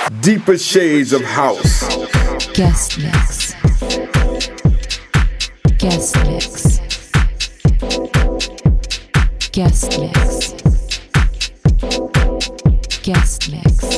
Deeper shades of house. Guest mix. Guest mix. Guest mix. Guest mix.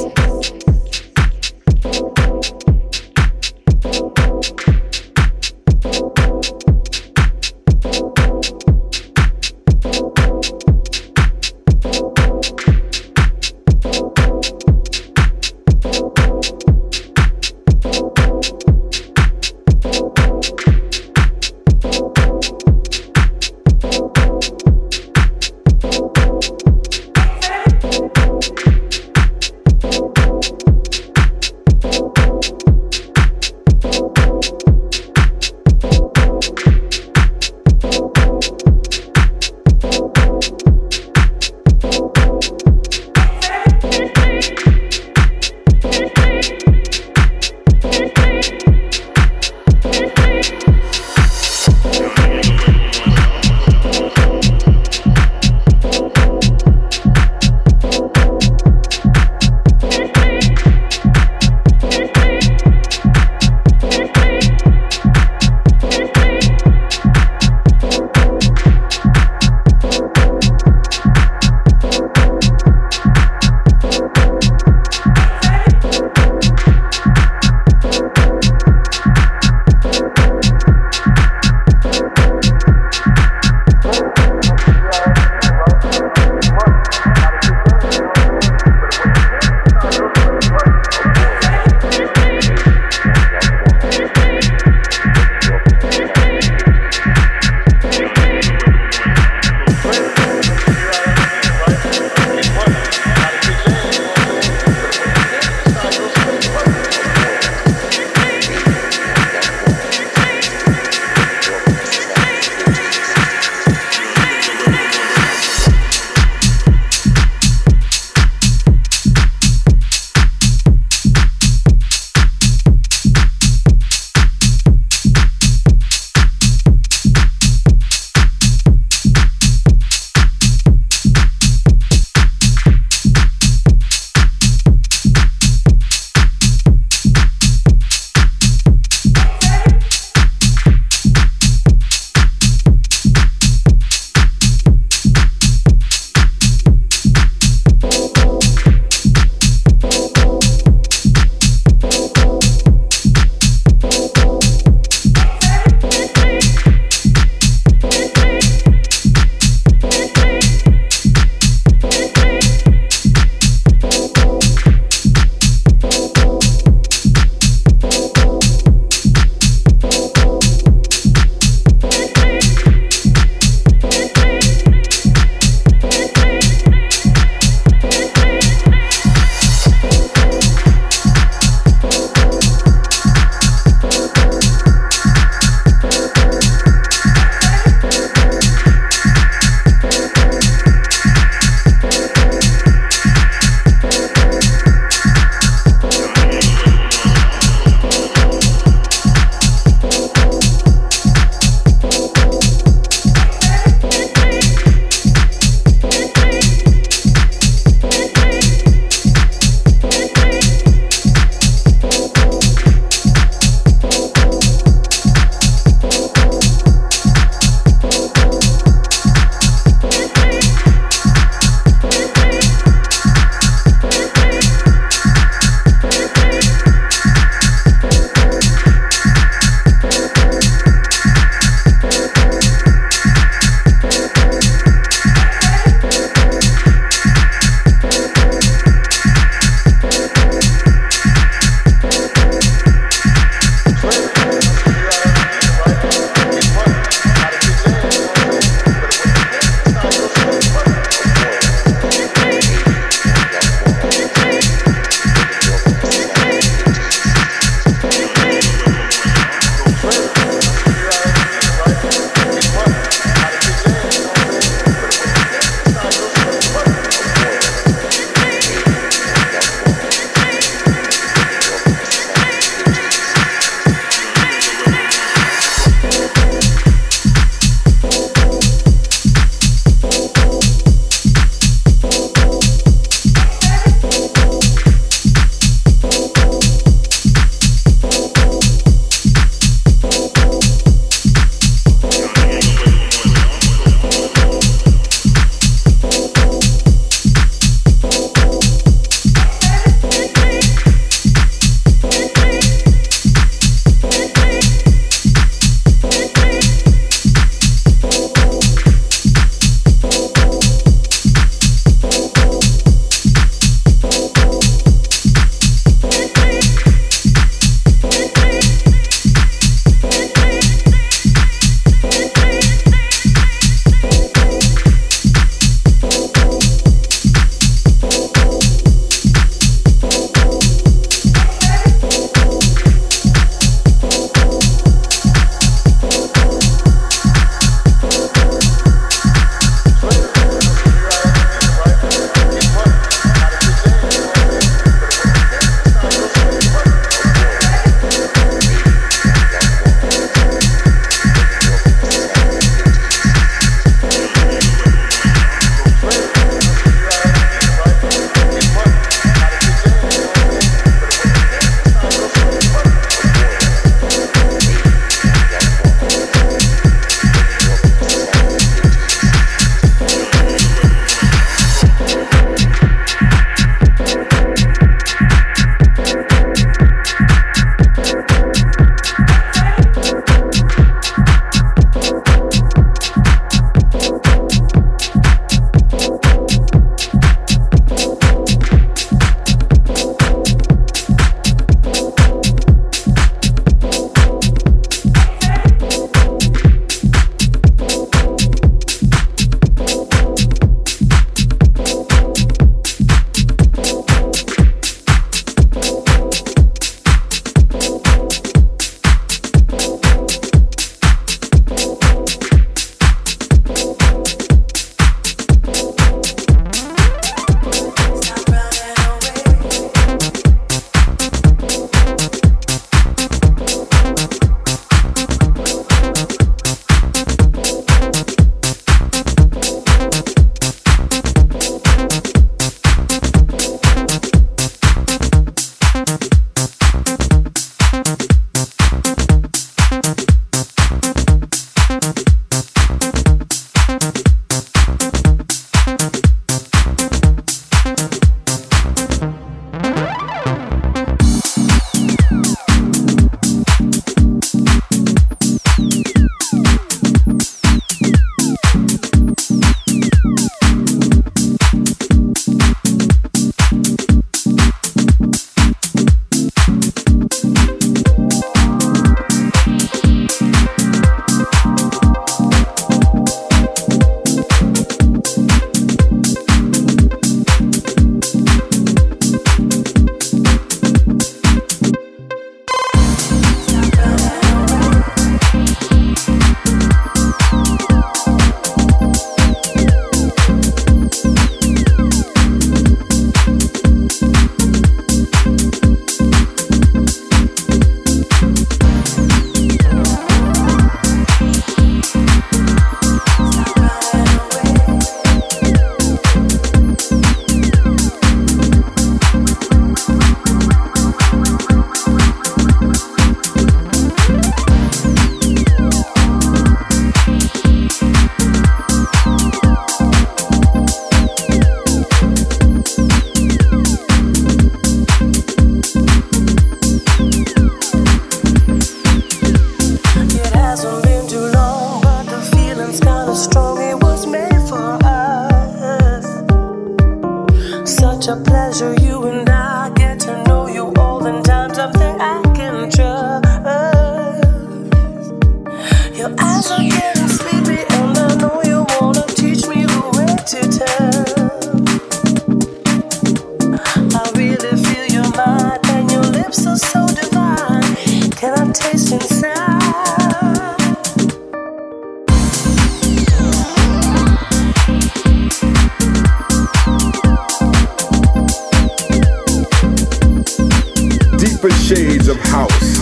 deeper shades of house.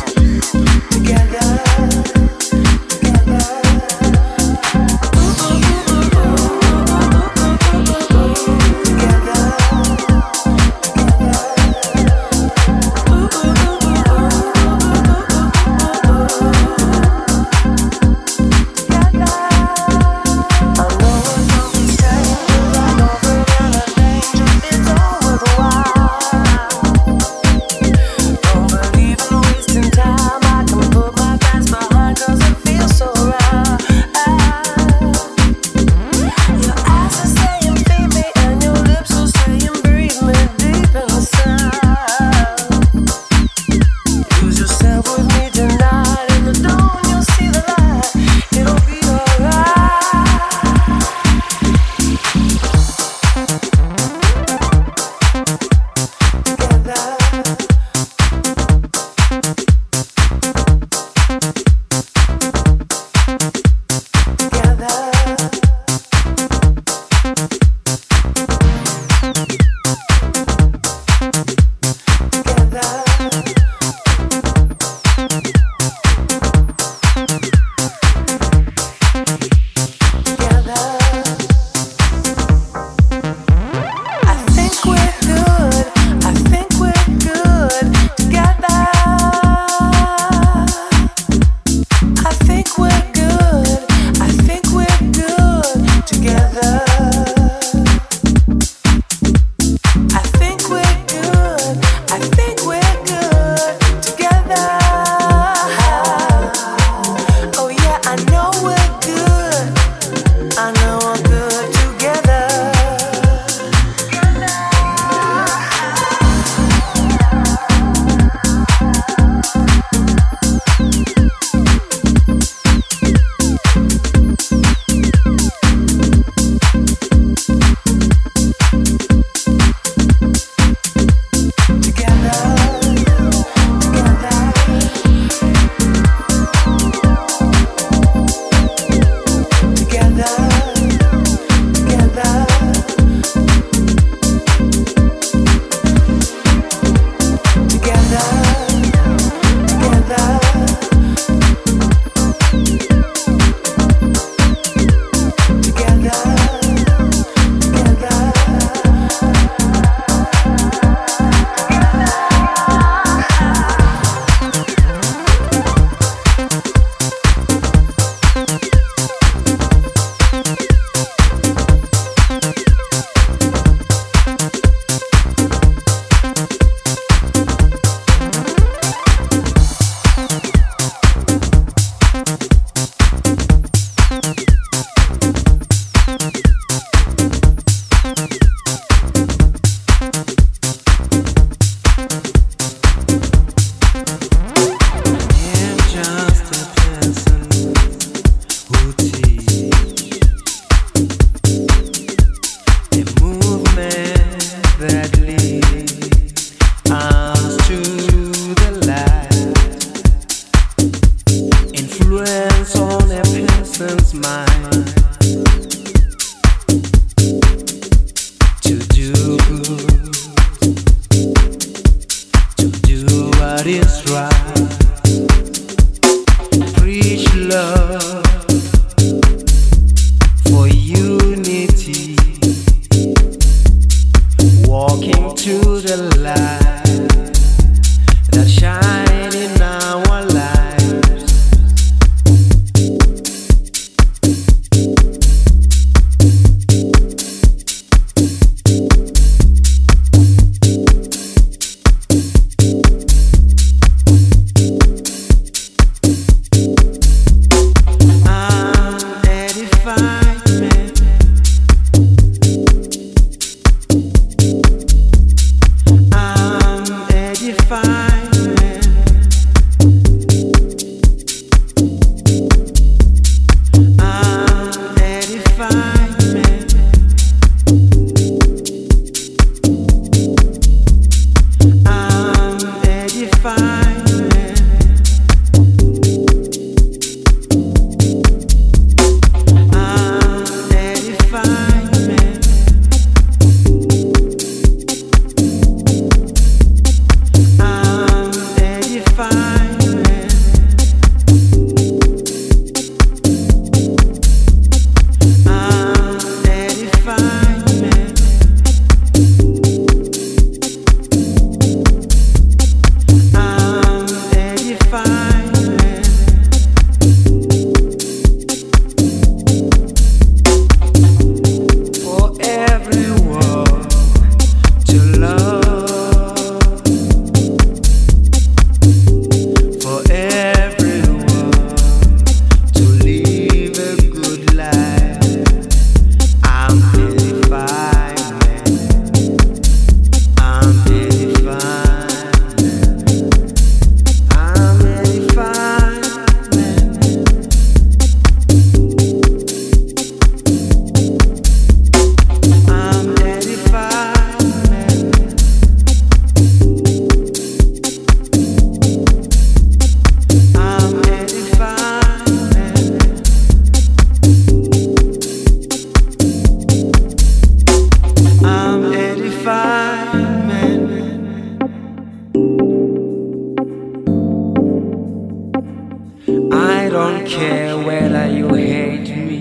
don't care whether you hate me.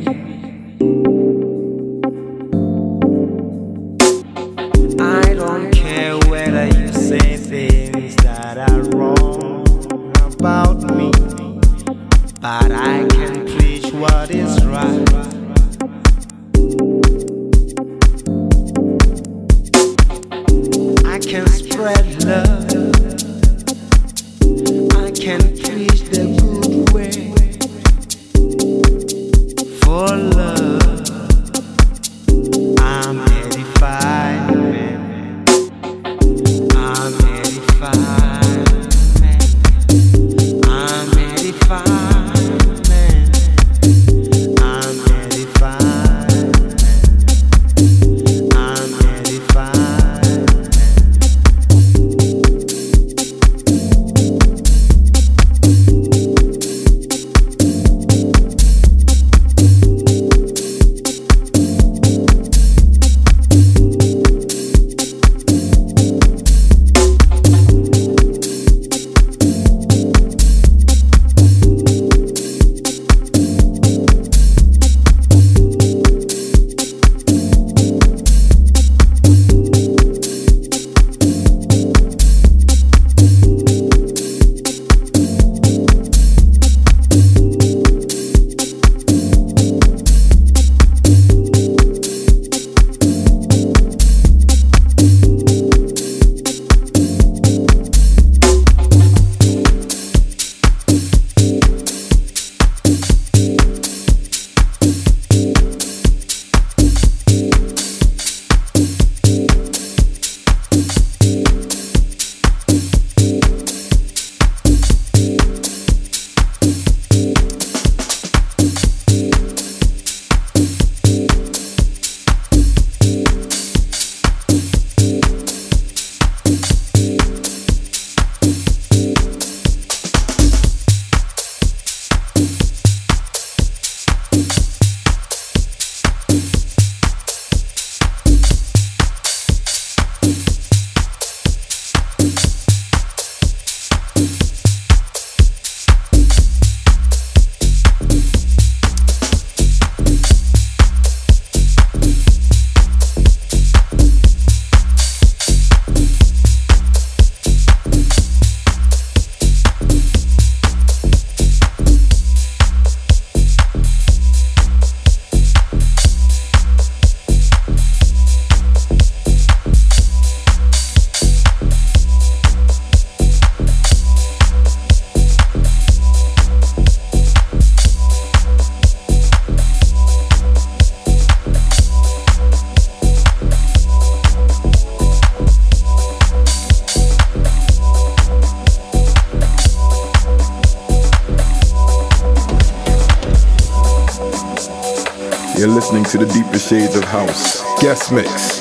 I don't care whether you say things that are wrong about me. But I can preach what is right. I can spread love. I can preach the good way. For love, I'm edified, man. I'm edified, man. I'm edified, man. I'm edified, man. I'm edified, You're listening to the deeper shades of house. Guest mix.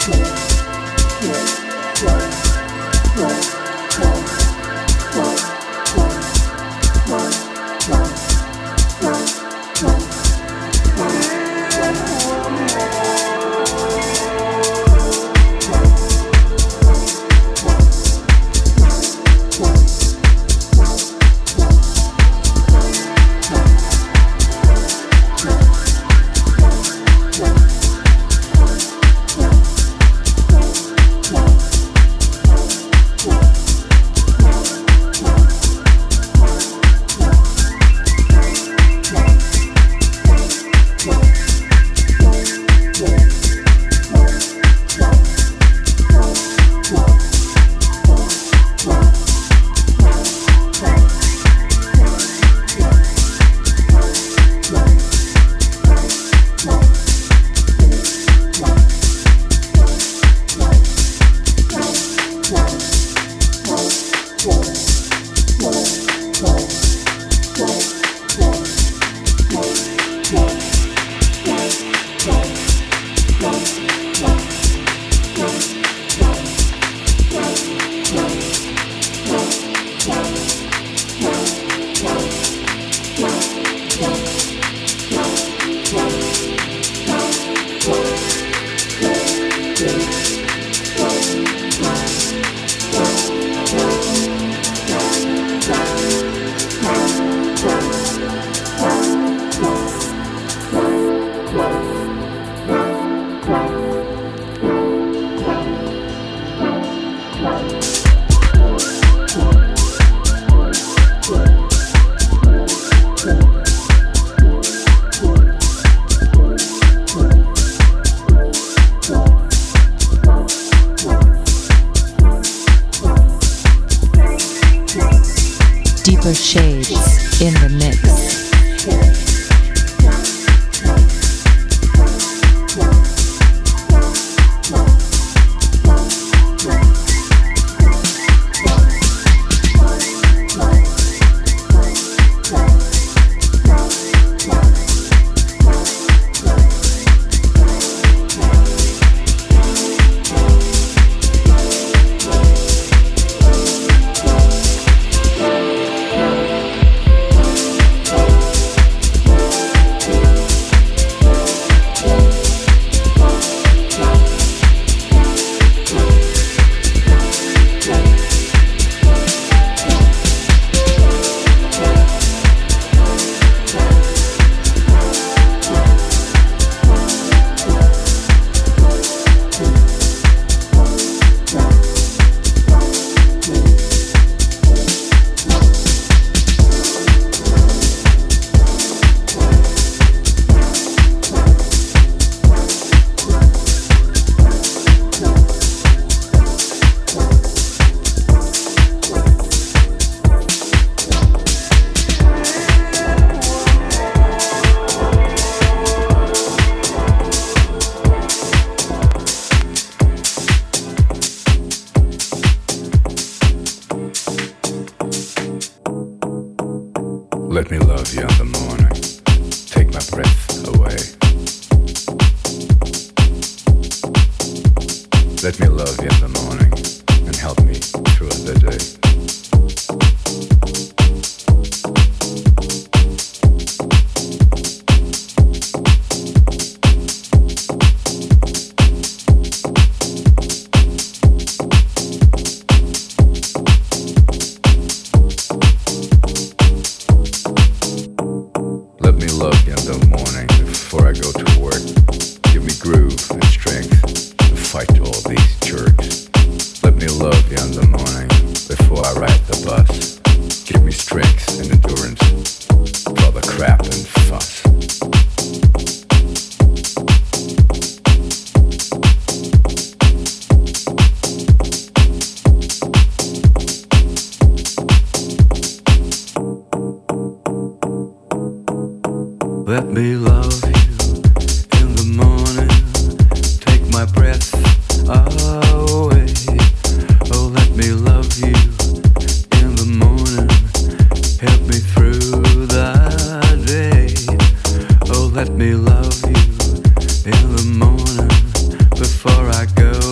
Shades in the mix. Let me love you in the morning. Take my breath away. Let me love you in the morning and help me through the day. Let me love you in the morning before I go to work. Give me groove and strength to fight all these jerks. Let me love you in the morning before I ride the bus. Give me strength and endurance for the crap and fuss. Let me love you in the morning, take my breath away. Oh, let me love you in the morning, help me through the day. Oh, let me love you in the morning before I go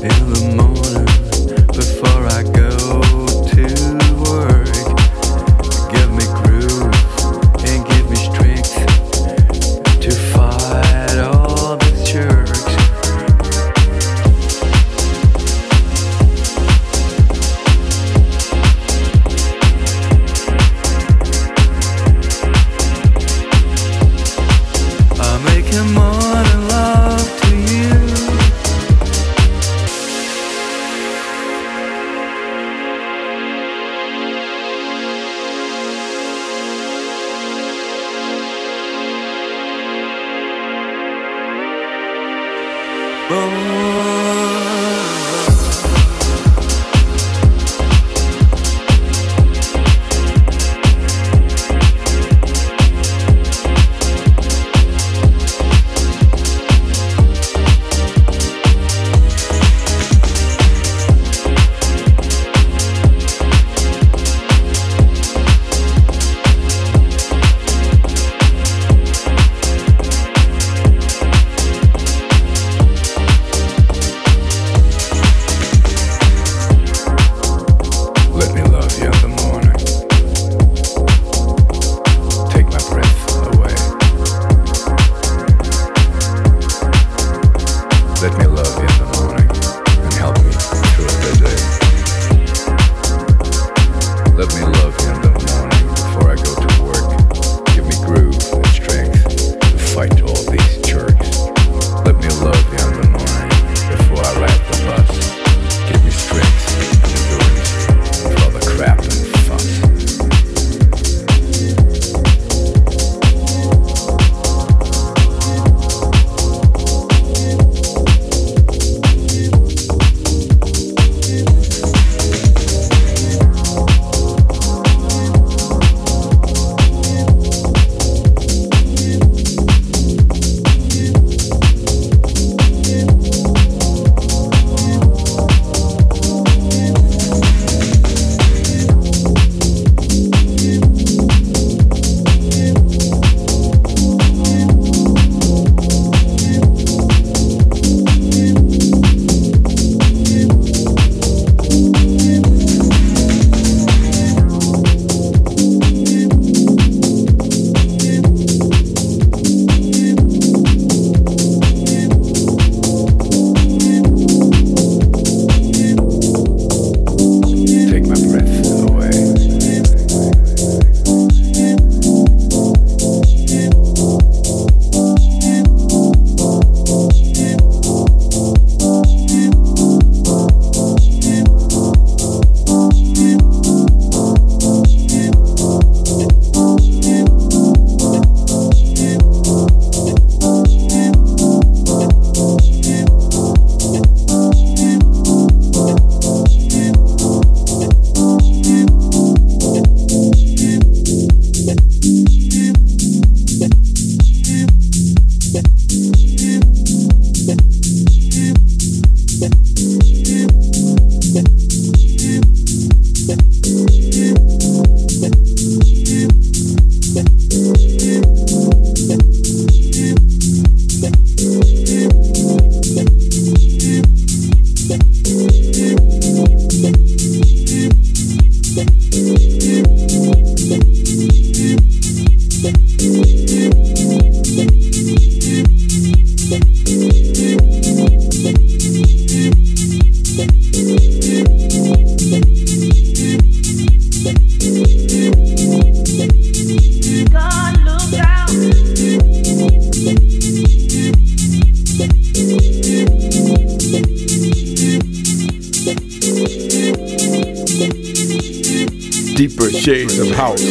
Deeper shades of house.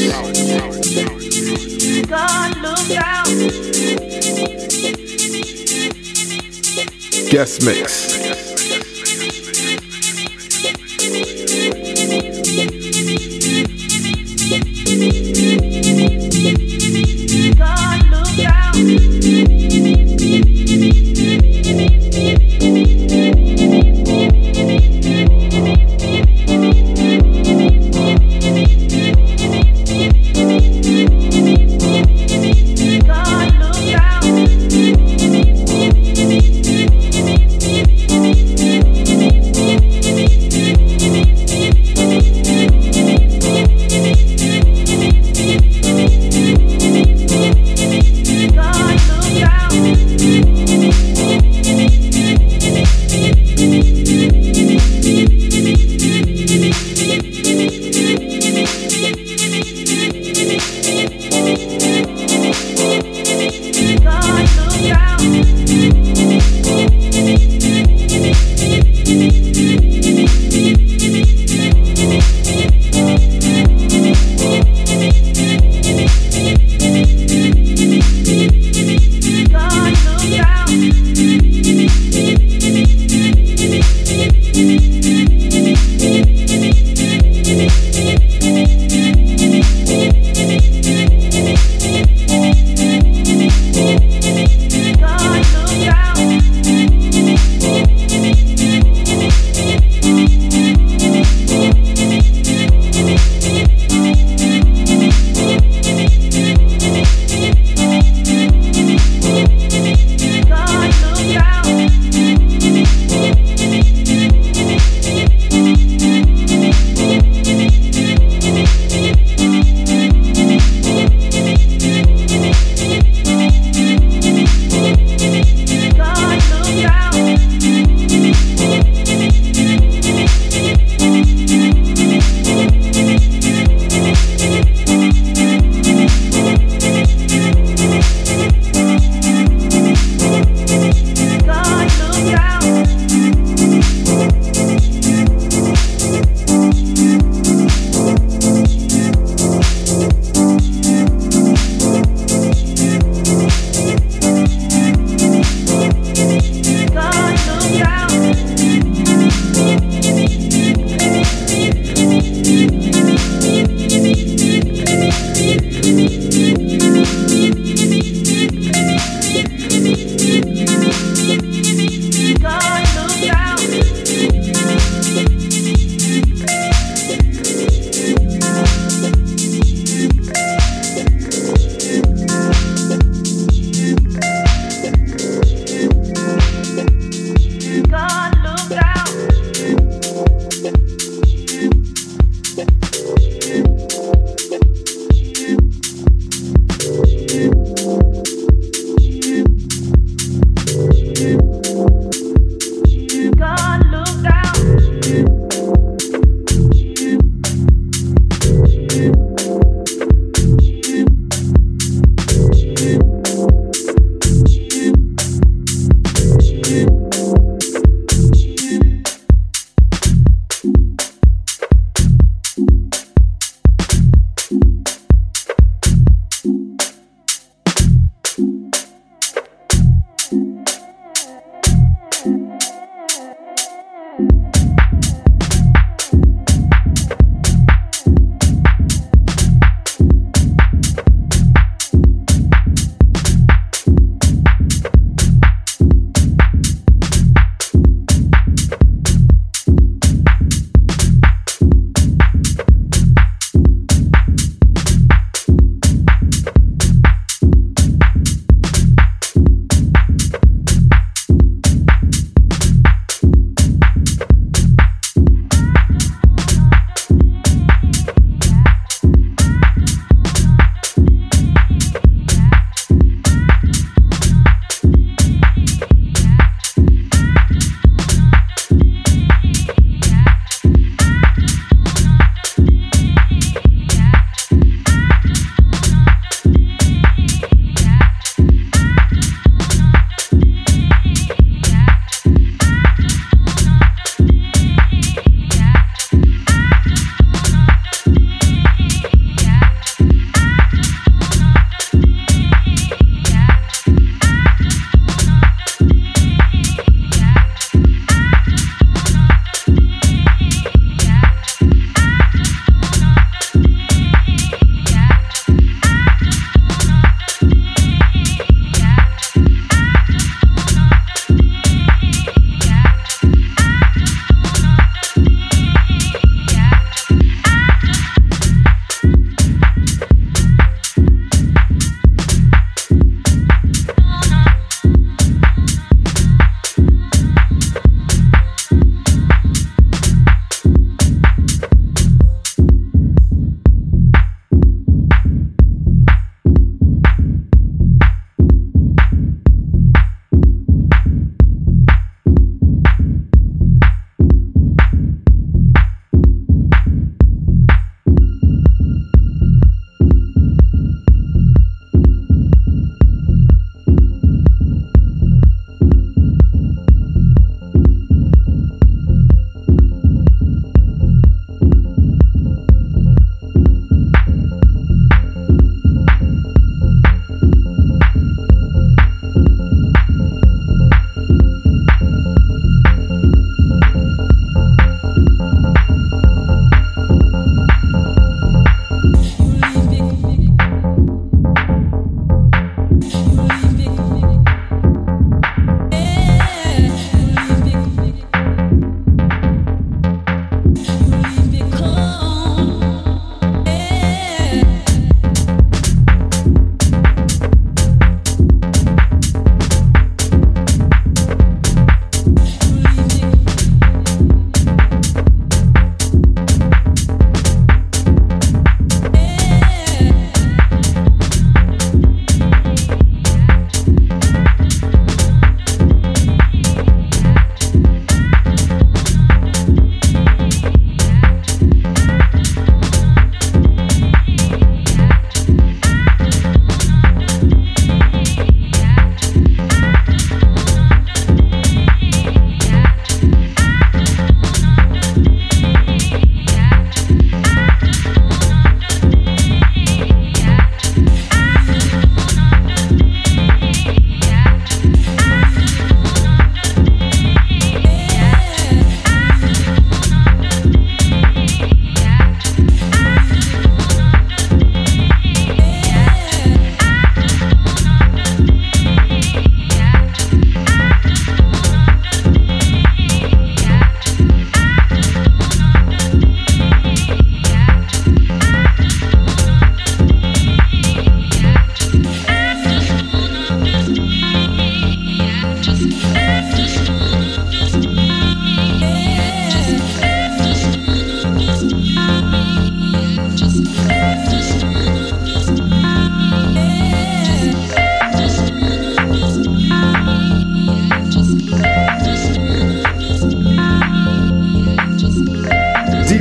God, look down. Guest mix. God, look down. God, look down.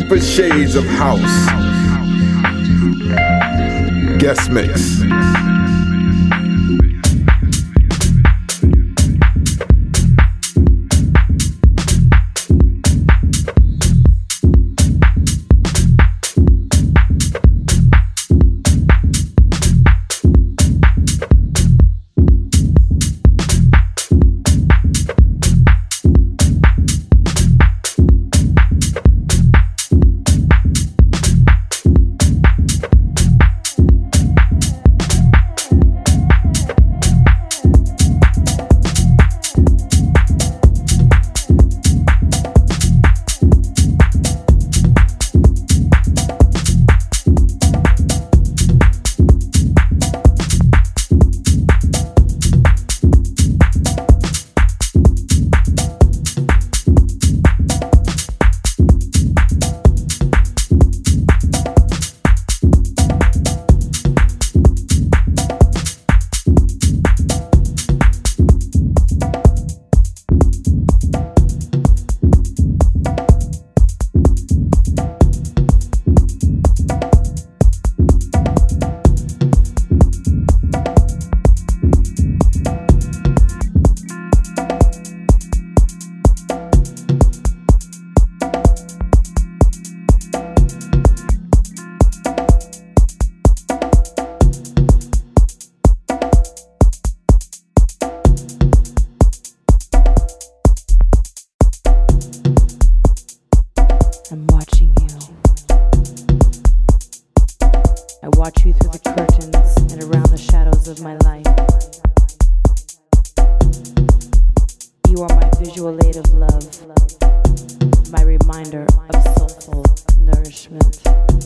Deeper shades of house. Guest mix. I'm watching you. I watch you through the curtains and around the shadows of my life. You are my visual aid of love, my reminder of soulful nourishment.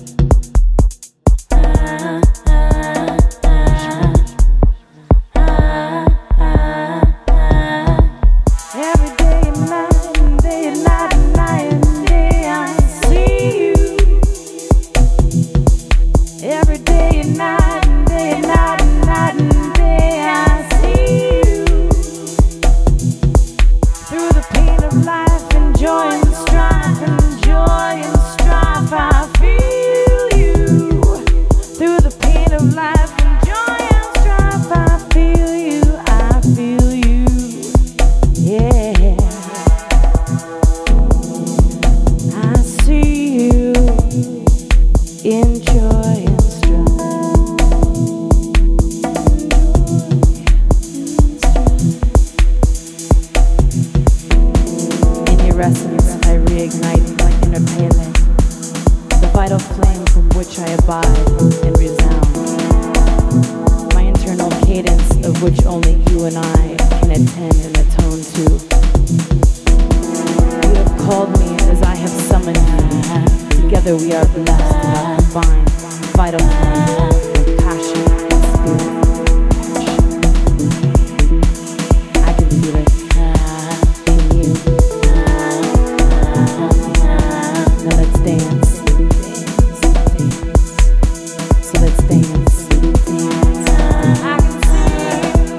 Every day and night and day and night and night and day I see you. Every day and night and day and night and night and day I see you. Through the pain of life and joy and strife and joy and strife I feel you. Through the pain of life and joy and strife I feel you. I feel you. Yeah, I see you in joy and strife. In your essence, I reignite my inner Pele, the vital flame from which I abide and resound. My internal cadence of which only you and I can attend and atone to. You have called me as I have summoned you. Together we are blessed in our combined vital flame of passion and spirit. I can feel it in you. Now let's dance. So let's dance. I can see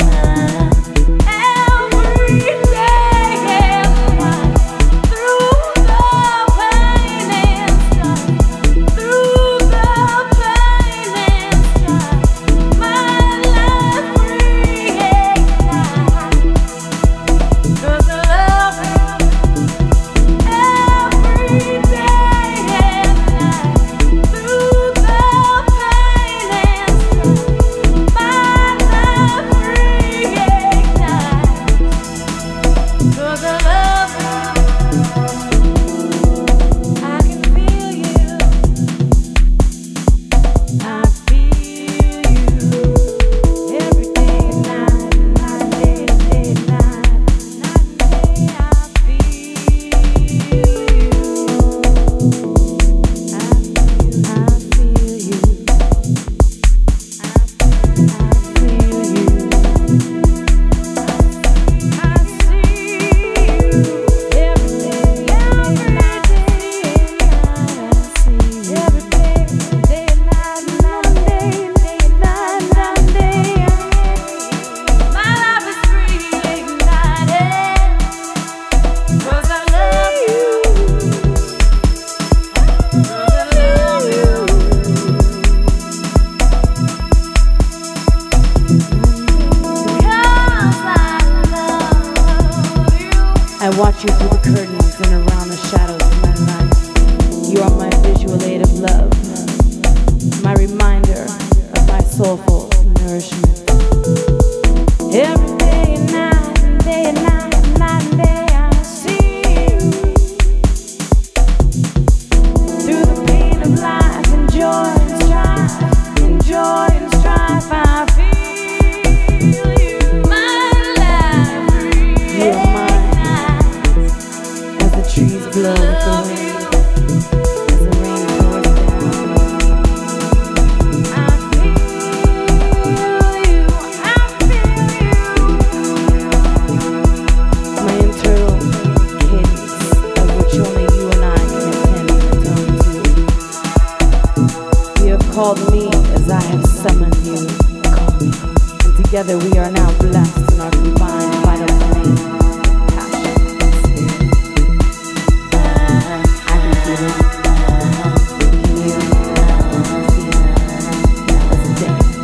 every day through the pain and strife, through the pain and called me as I have summoned you. Call me. And together we are now blessed in our combined vital flame, passion, and spirit. I can feel it. Can you feel it? Let's dance.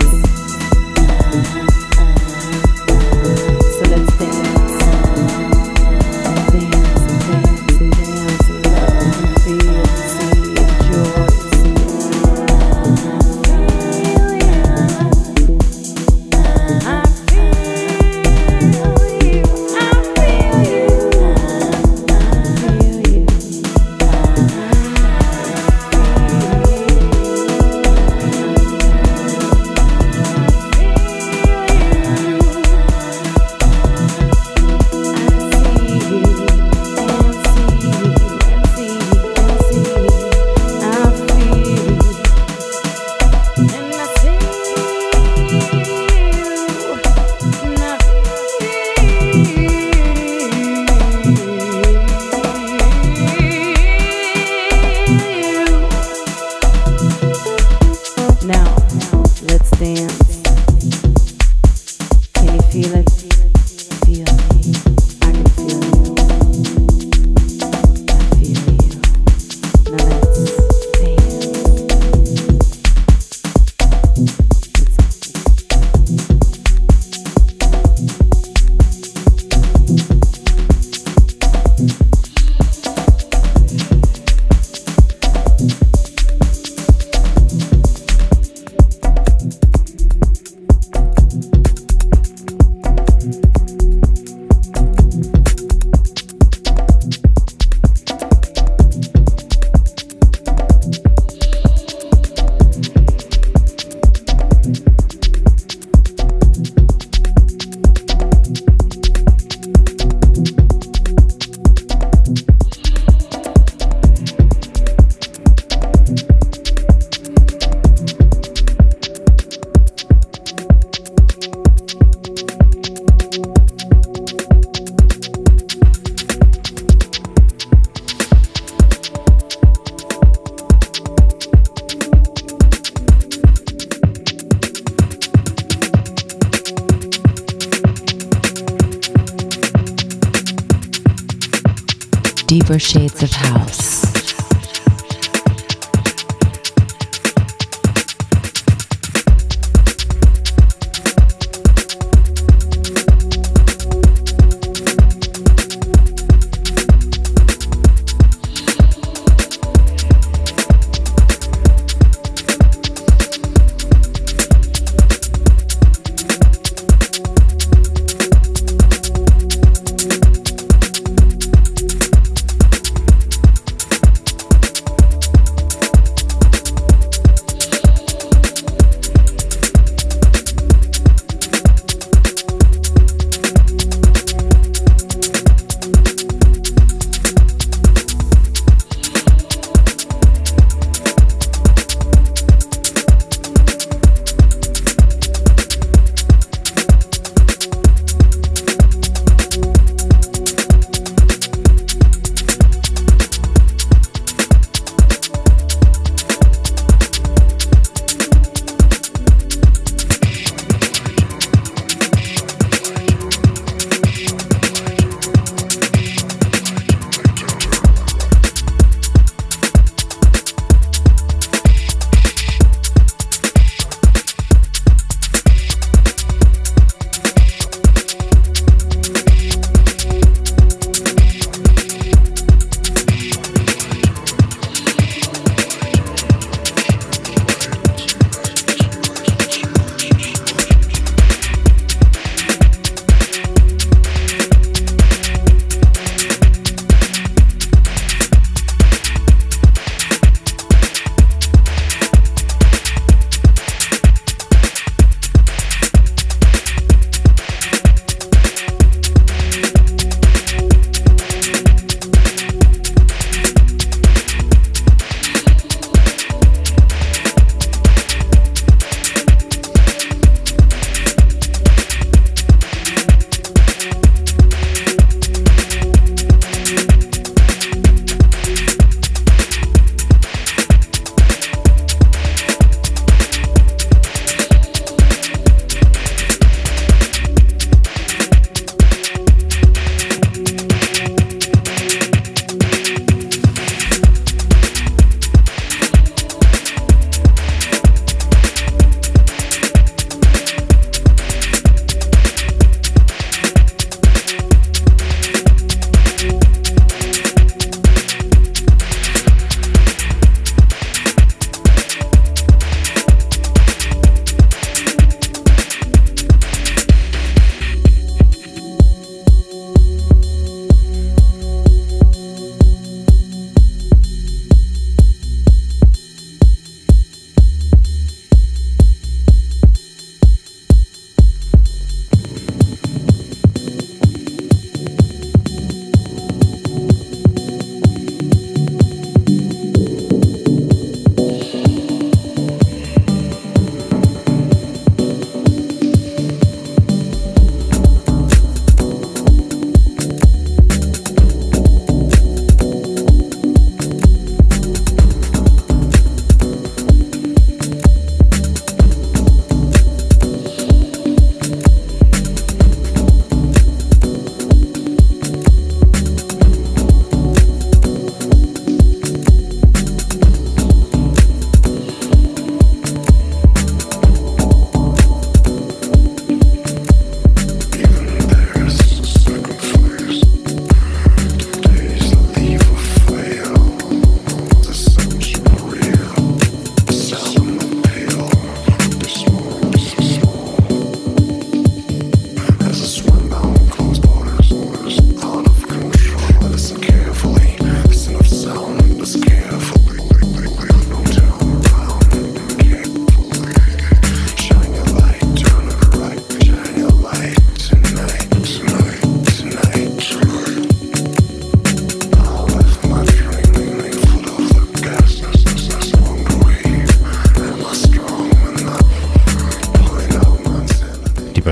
So let's dance. And dance and dance and dance and love and feel and see and joy. Now, let's dance. Can you feel it? Feel me. I can feel you. I feel you. Now let's dance. Deeper shades of house.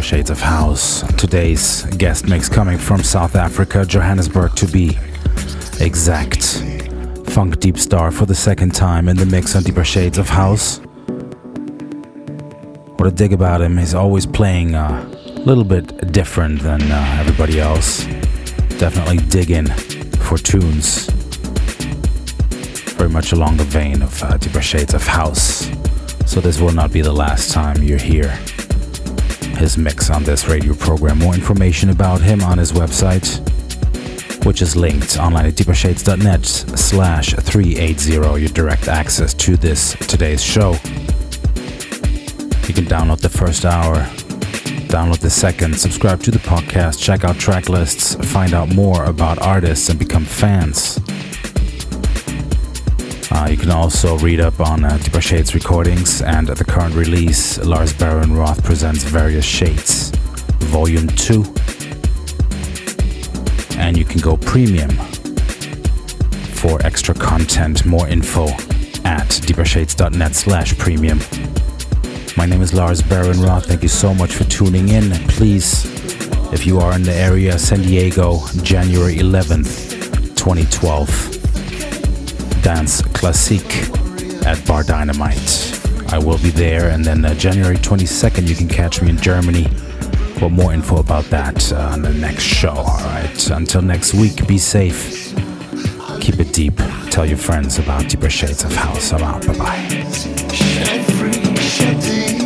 Shades of House. Today's guest mix coming from South Africa, Johannesburg to be exact. Funk Deep Star for the second time in the mix on Deeper Shades of House. What I dig about him is always playing a little bit different than everybody else. Definitely digging for tunes very much along the vein of Deeper Shades of House. So this will not be the last time you hear his mix on this radio program. More information about him on his website, which is linked online at deepershades.net/380. Your direct access to today's show. You can download the first hour, download the second, subscribe to the podcast, check out track lists, find out more about artists, and become fans. You can also read up on Deeper Shades recordings and the current release, Lars Baron Roth Presents Various Shades, Volume 2. And you can go premium for extra content. More info at deepershades.net/premium. My name is Lars Baron Roth. Thank you so much for tuning in. Please, if you are in the area, San Diego, January 11th, 2012. Dance Classique at Bar Dynamite. I will be there, and then January 22nd you can catch me in Germany. Well, more info about that on the next show. Alright, until next week, be safe, keep it deep, tell your friends about Deeper Shades of House. I'm out, bye-bye.